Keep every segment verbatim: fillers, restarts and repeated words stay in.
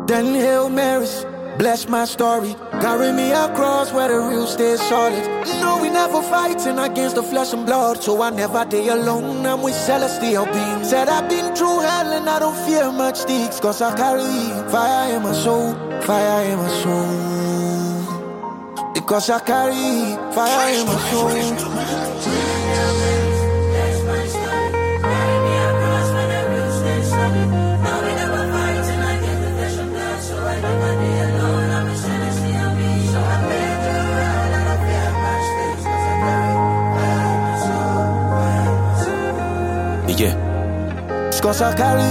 Then Hail Marys, bless my story. Carry me across where the real stays solid. No, we never fighting against the flesh and blood, so I never day alone. I'm with celestial beings. Said I've been through hell and I don't fear much sticks, cause I carry fire in my soul, fire in my soul. Because I carry fire in my soul. Yeah. It's cause I carry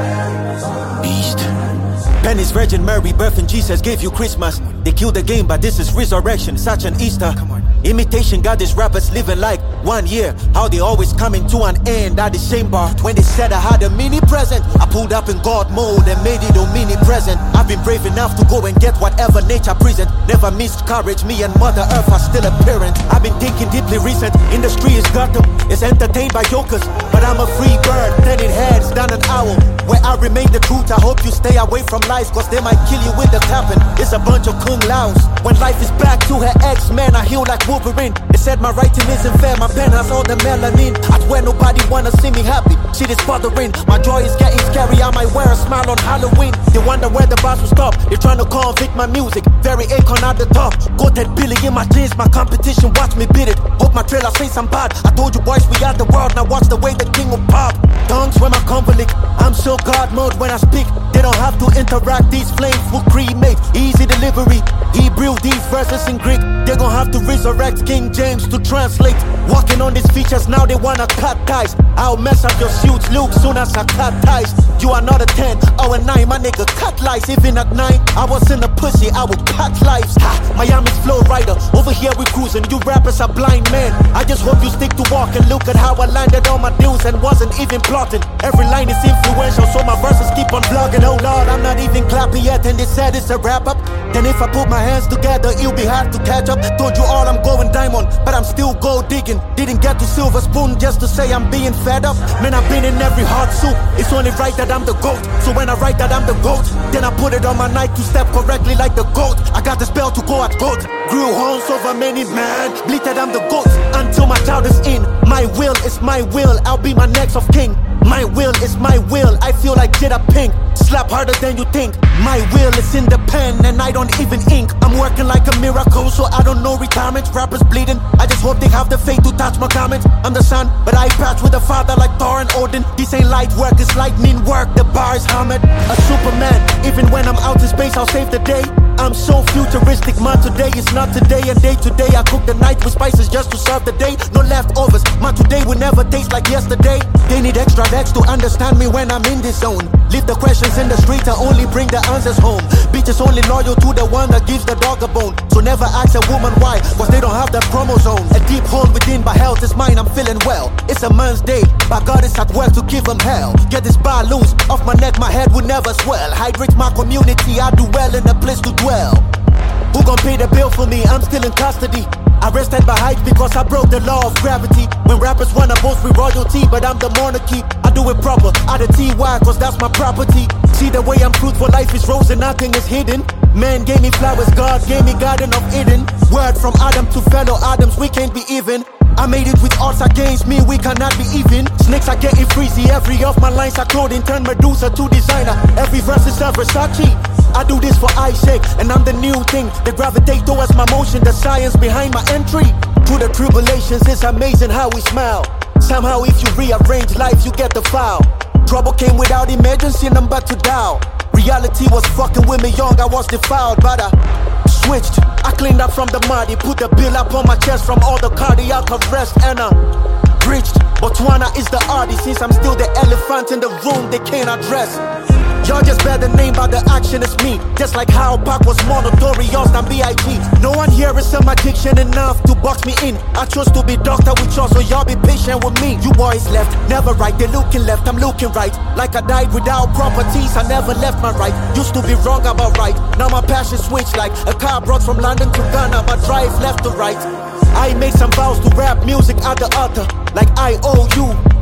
Beast. Penny's Virgin Mary, birthing Jesus gave you Christmas. They killed the game, but this is resurrection, such an Easter. Imitation got these rappers living like one year. How they always coming to an end at the same bar. When they said I had a mini present, I pulled up in God mode and made it a mini present. I've been brave enough to go and get whatever nature present. Never missed courage, me and Mother Earth are still a parent. I've been thinking deeply recent. Industry is Gotham, it's entertained by jokers, but I'm a free bird, turning heads down an owl. Where I remain the truth, I hope you stay away from lies, cause they might kill you with the clapping. It's a bunch of kung laos. When life is back to her X-Men, I heal like Wolverine. They said my writing isn't fair, my pen has all the melanin. I swear nobody wanna see me happy, shit is bothering. My joy is getting scary, I might wear a smile on Halloween. They wonder where the bars will stop, they're trying to convict my music. Very Akon at the top, Goated Billy in my jeans, my competition, watch me beat it. Hope my trailer says I'm bad, I told you boys we got the world, now watch the way the king will pop. Tongues when my convolute, I'm so God mode when I speak. They don't have to interact, these flames will cremate. Easy delivery, Hebrew these verses in Greek. They're gonna have to resurrect King James to translate. Walking on these features, now they wanna cut ties. I'll mess up your suits, Luke, soon as I cut ties. You are not a ten or a nine, my nigga cut lies. Even at nine, I was in the pussy, I will cut lives. Ha, Miami's flow rider, over here we cruising. You rappers are blind men, I just hope you stick to walk and look at how I landed on my deals and wasn't even plotting. Every line is influential, so my verses keep on vlogging. Oh Lord, I'm not even clapping yet and they said it's a wrap up. Then if I put my hands together, it'll be hard to catch up. Told you all I'm going diamond, but I'm still gold digging. Didn't get to silver spoon just to say I'm being fed up. Man, I've been in every hard soup, it's only right that I'm the GOAT. So when I write that I'm the GOAT, then I put it on my night to step correctly like the GOAT. I got the spell to go at GOAT. Grew horns over many man, bleated I'm the GOAT. Until my child is in, my will is my will, I'll be my next of king. My will is my will, I feel like Jada Pink. Slap harder than you think. My will is in the pen and I don't even ink. I'm working like a miracle, so I don't know retirement. Rappers bleeding, I just hope they have the faith to touch my comments. I'm the son, but I patch with a father like Thor and Odin. This ain't light work, it's lightning work. The bar is hammered, a Superman. Even when I'm out in space, I'll save the day. I'm so futuristic, my today is not today. And day to day I cook the night with spices just to serve the day. No leftovers, my today will never taste like yesterday. They need extra legs to understand me when I'm in this zone. Leave the questions in the street, I only bring the answers home. Bitches only loyal to the one that gives the dog a bone. So never ask a woman why, cause they don't have that chromosome. A deep hole within, but health is mine, I'm feeling well. It's a man's day, but God is at work to give him hell. Get this bar loose, off my neck my head will never swell. Hydrate my community, I do well in a place to dwell. Who gon' pay the bill for me? I'm still in custody. Arrested by height because I broke the law of gravity. When rappers wanna boast with royalty, but I'm the monarchy. I do it proper, out of T Y, cause that's my property. See the way I'm truthful, life is rose and nothing is hidden. Man gave me flowers, God gave me Garden of Eden. Word from Adam to fellow Adams, we can't be even. I made it with odds against me, we cannot be even. Snakes are getting freezy, every of my lines are clothing. Turn Medusa to designer, every verse is a Versace. I do this for I's sake, and I'm the new thing. They gravitate towards my motion, the science behind my entry. Through the tribulations, it's amazing how we smile. Somehow if you rearrange life, you get the file. Trouble came without emergency, and I'm about to dial. Reality was fucking with me young, I was defiled, but I switched. I cleaned up from the muddy, put the bill up on my chest from all the cardiac arrest, and I preached. Botswana is the artist, since I'm still the elephant in the room they can't address. Y'all just bear the name, but the action is me. Just like how Pac was more notorious than B I G. No one here is a magician enough to box me in. I chose to be doctor with y'all, so y'all be patient with me. You boys left, never right, they looking left, I'm looking right. Like I died without properties, I never left my right. Used to be wrong about right, now my passion switched like a car brought from London to Ghana. My drive left to right. I made some vows to rap music at the altar, like I owe you.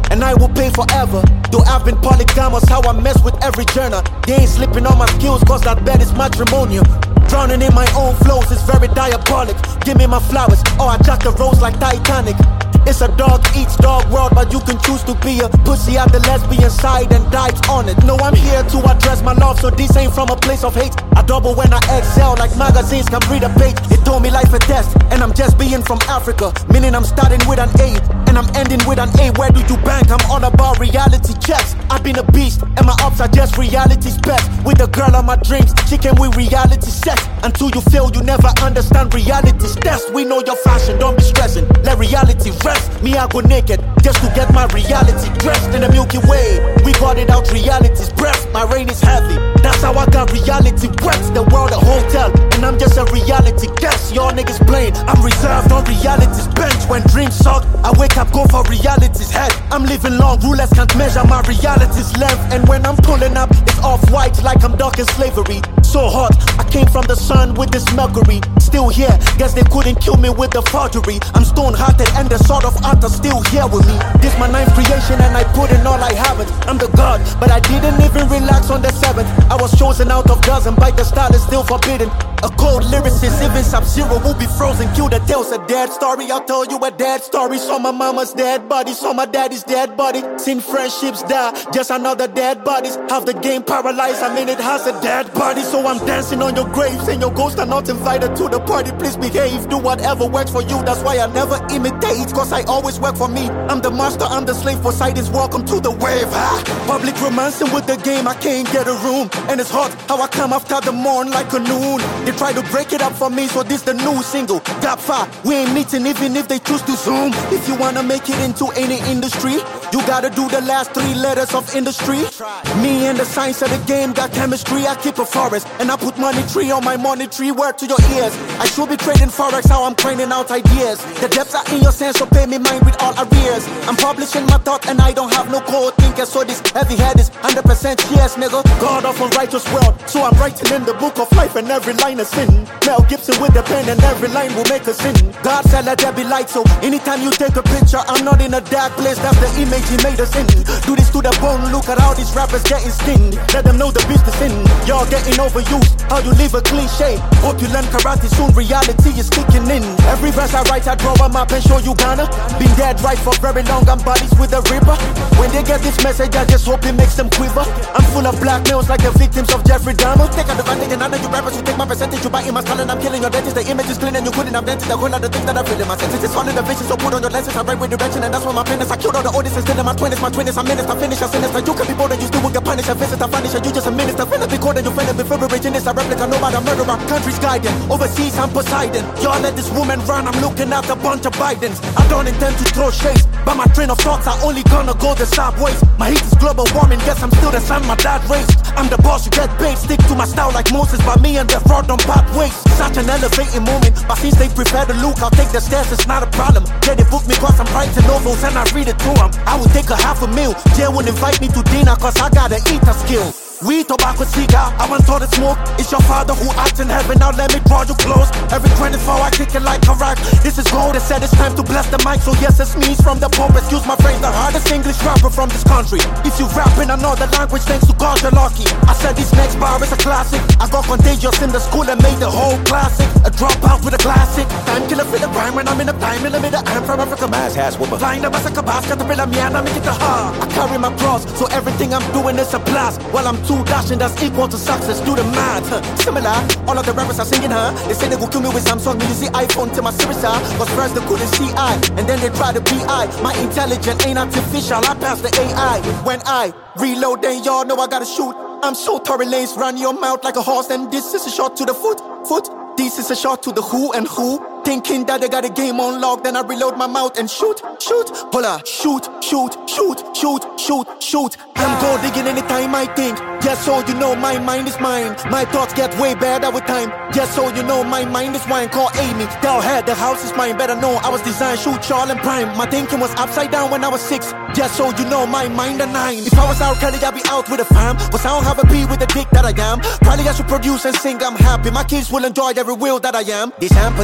and I will pay forever. Though I've been polygamous, how I mess with every journal. They ain't slipping on my skills, cause that bed is matrimonial. Drowning in my own flows is very diabolic. Give me my flowers, or I jack the rose like Titanic. It's a dog eats dog world, but you can choose to be a pussy at the lesbian side and dive on it. No, I'm here to address my love, so this ain't from a place of hate. I double when I excel, like magazines can read a page. It told me life a test, and I'm just being from Africa, meaning I'm starting with an A, and I'm ending with an A. Where do you bank? I'm all about reality checks. I've been a beast, and my ups are just reality's best. With the girl of my dreams, she came with reality sex. Until you fail, you never understand reality's test. We know your fashion, don't be stressing. Let reality rest. Me, I go naked just to get my reality dressed in the Milky Way. We got it out reality's breath. My rain is heavy. That's how I got reality wet. The world a hotel, and I'm just a reality guest. Y'all niggas playing, I'm reserved on reality's bench. When dreams suck, I wake up, go for reality's head. I'm living long, rulers can't measure my reality's length. And when I'm pulling up, it's off-white like I'm duck in slavery. So hot, I came from the sun with this mercury. Still here, guess they couldn't kill me with the forgery. I'm stone-hearted and the sword of art are still here with me. This my ninth creation and I put in all I haven't. I'm the god, but I didn't even relax on the seventh. I was chosen out of dozen, by the style is still forbidden. A cold lyricist, even Sub-Zero will be frozen. Kill the tale's a dead story, I'll tell you a dead story. Saw my mama's dead body, saw my daddy's dead body. Seen friendships die, just another dead bodies. Have the game paralyzed, I mean it has a dead body. So I'm dancing on your graves and your ghosts are not invited to the party. Please behave, do whatever works for you. That's why I never imitate, cause I always work for me. I'm the master, I'm the slave, Poseidon's welcome to the wave. Ah, public romancing with the game, I can't get a room. And it's hot, how I come after the morn like a noon. They try to break it up for me, so this the new single. Gap five, we ain't meeting even if they choose to zoom. If you wanna make it into any industry, you gotta do the last three letters of industry. Me and the science of the game got chemistry. I keep a forest, and I put money tree on my money tree. Word to your ears, I should be trading forex, how I'm craning out ideas. The depths are in your sense, so pay me mine with all arrears. I'm publishing my thought and I don't have no code thinker, so this heavy head is one hundred percent yes, nigga. God of a righteous world, so I'm writing in the book of life and every line is sin. Mel Gibson with the pen and every line will make a sin. God said let there be light, so anytime you take a picture, I'm not in a dark place, that's the image he made us in. Do this to the bone, look at all these rappers getting skinned. Let them know the beast is in. Y'all getting overused, how you live a cliche. Hope you learn karate soon, reality is kicking in. Every verse I write, I draw a map and show you Ghana. Been dead right for very long, I'm bodies with a ripper. When they get this message, I just hope it makes them quiver. I'm full of blackmails like the victims of Jeffrey Dahmer. Take advantage and I know you rappers, you take my percentage, you bite in my skull and I'm killing your dentist. The image is clean and you couldn't have dented the whole lot of things that I feel in my senses. It's all in the vision, so put on your lenses, I write with direction and that's why my pen is. I killed all the audience still in my twenties, my twenties, I'm minister, finish, I sinister. You can be bold and you still will get punished, a visitor, furniture, you just a minister. Finna be cold and you finna be fiberating this, a replica, no matter murderer. Country's guiding, overseas I'm Poseidon. Y'all let this woman run, I'm looking at a bunch of Bidens. I don't intend to throw shades, but my train of thoughts are only gonna go the sideways. My heat is global warming, guess I'm still the son my dad raised. I'm the boss, you get paid, stick to my style like Moses, but me and the fraud don't part ways. Such an elevating moment, but since they prefer the look, I'll take the stairs, it's not a problem. Yeah, they book me cause I'm writing novels and I read it to them. I will take a half a meal, Jay will invite me to dinner cause I got an eater skill. Weed, tobacco, cigar, I want all the smoke. It's your father who acts in heaven, now let me draw you close. Every twenty-four I kick it like a rock. This is gold, they said it's time to bless the mic. So yes, it's me from the Pope, excuse my phrase, the hardest English rapper from this country. If you rap in another language, thanks to God you're lucky. I said this next bar is a classic. I got contagious in the school and made the whole classic. A dropout with a classic. Time killer for the rhyme when I'm in a time millimeter. I'm from Africa, mass has whoopper. Flying up as a cabas, caterpillar, me and I make it the hard. I carry my cross, so everything I'm doing is a blast. While I'm too dashing, that's equal to success, do the math, huh? Similar, all of the rappers are singing, huh? They say they will kill me with Samsung, me use the iPhone to my Siri, huh? Cause first they couldn't see I, and then they try to be I. My intelligence ain't artificial, I pass the A I. When I reload, then y'all know I gotta shoot. I'm so Tory Lanez, run your mouth like a horse, and this is a shot to the foot, foot. This is a shot to the who and who. Thinking that they got a game on lock, then I reload my mouth and shoot, shoot. Hola, shoot, shoot, shoot, shoot, shoot, shoot. I'm gold digging anytime I think. Just so you know my mind is mine. My thoughts get way better with time. Just so you know my mind is wine. Call Amy, tell her the house is mine. Better know I was designed, shoot, Charles and Prime. My thinking was upside down when I was six. Just so you know my mind a nine. If I was out Kelly, I'd be out with a fam. But I don't have a P with the dick that I am. Probably I should produce and sing, I'm happy. My kids will enjoy every will that I am. This hamper the skills, I'm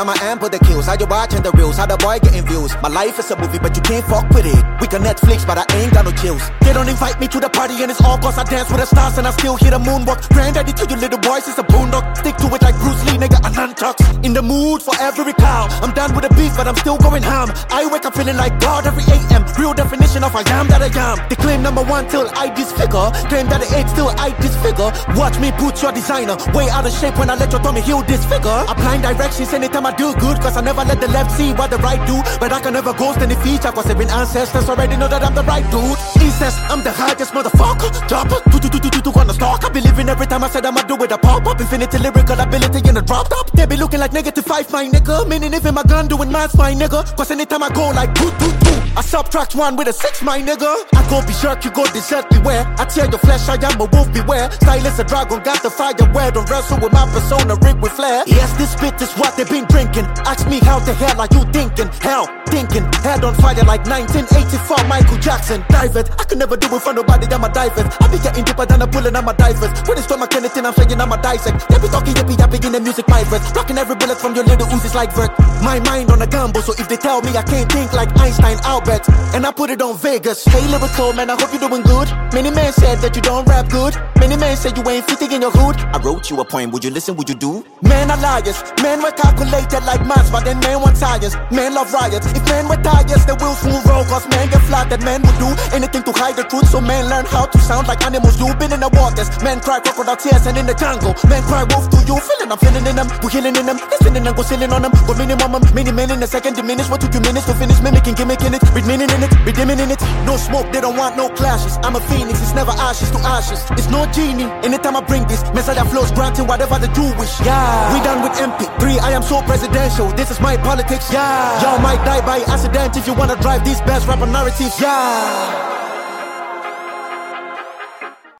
time I ample the kills. How you watching the reels? How the boy getting views? My life is a movie, but you can't fuck with it. We can Netflix, but I ain't got no chills. They don't invite me to the party, and it's all cause I dance with the stars and I still hear the moonwalk. Granddaddy to you little boys, it's a boondock. Stick to it like Bruce Lee, nigga, I nunchucks. In the mood for every cow. I'm done with the beef, but I'm still going ham. I wake up feeling like God every A M. Real definition of I am that I am. They claim number one till I disfigure. Claim that the eight still I disfigure. Watch me put your designer way out of shape when I let your tummy heal disfigure. Applying directions anytime I do good, cause I never let the left see what the right do. But I can never ghost any feature, cause they've been ancestors already know that I'm the right dude. Incest, I'm the highest motherfucker. Dropper, do do do do do do on the stalk. I believe in every time I said I'ma do it, I pop up. Infinity lyrical ability in a drop top. They be looking like negative five, my nigga. Meaning if in my gun doing maths, my nigga. Cause anytime I go like two two two, I subtract one with a six, my nigga. I go berserk, you go desert, beware. I tear your flesh, I am a wolf, beware. Stylist a dragon, got the fire where. Don't wrestle with my persona, rigged with flair. Yes, this spit is what they've been drinking. Ask me how the hell are you thinking? Hell, thinking, head on fire like nineteen eighty-four Michael Jackson. Dive it, I can never do it for nobody, I'm a dive it. I be getting deeper than a bullet, I'm a dive it. When it's from my Kenneth, I'm saying I'm a dissect. They be talking, yippee yapping in the music, my verse. Rocking every bullet from your little Uzis like Vert. My mind on a gamble, so if they tell me I can't think like Einstein, I'll bet. And I put it on Vegas. Hey lyrical man, I hope you're doing good. Many men said that you don't rap good. Many men said you ain't fitting in your hood. I wrote you a poem, would you listen, would you do? Men are liars, men were calculated like maths, but then men want tires. Men love riots, if men were tires, they will soon roll. Cause men get flat, that men would do anything to hide the truth. So men learn how to sound like animals do. Been in the waters, men cry crocodile tears and in the jungle. Men cry wolf to you, feeling I'm feeling in them. We healing in them, listening and go sailing on them. Go minimum, um, many men in a second diminish. What took you minutes to finish mimicking, gimmicking it? Read meaning in it, redeeming in it. No smoke, they don't want no clashes. I'm a phoenix, it's never ashes to ashes. It's no genie, anytime I bring this Messiah flows granting whatever the do wish. Yeah, we done with M P three, I am so presidential. This is my politics. Yeah, y'all might die by accident if you wanna drive these best rapper narratives. Yeah.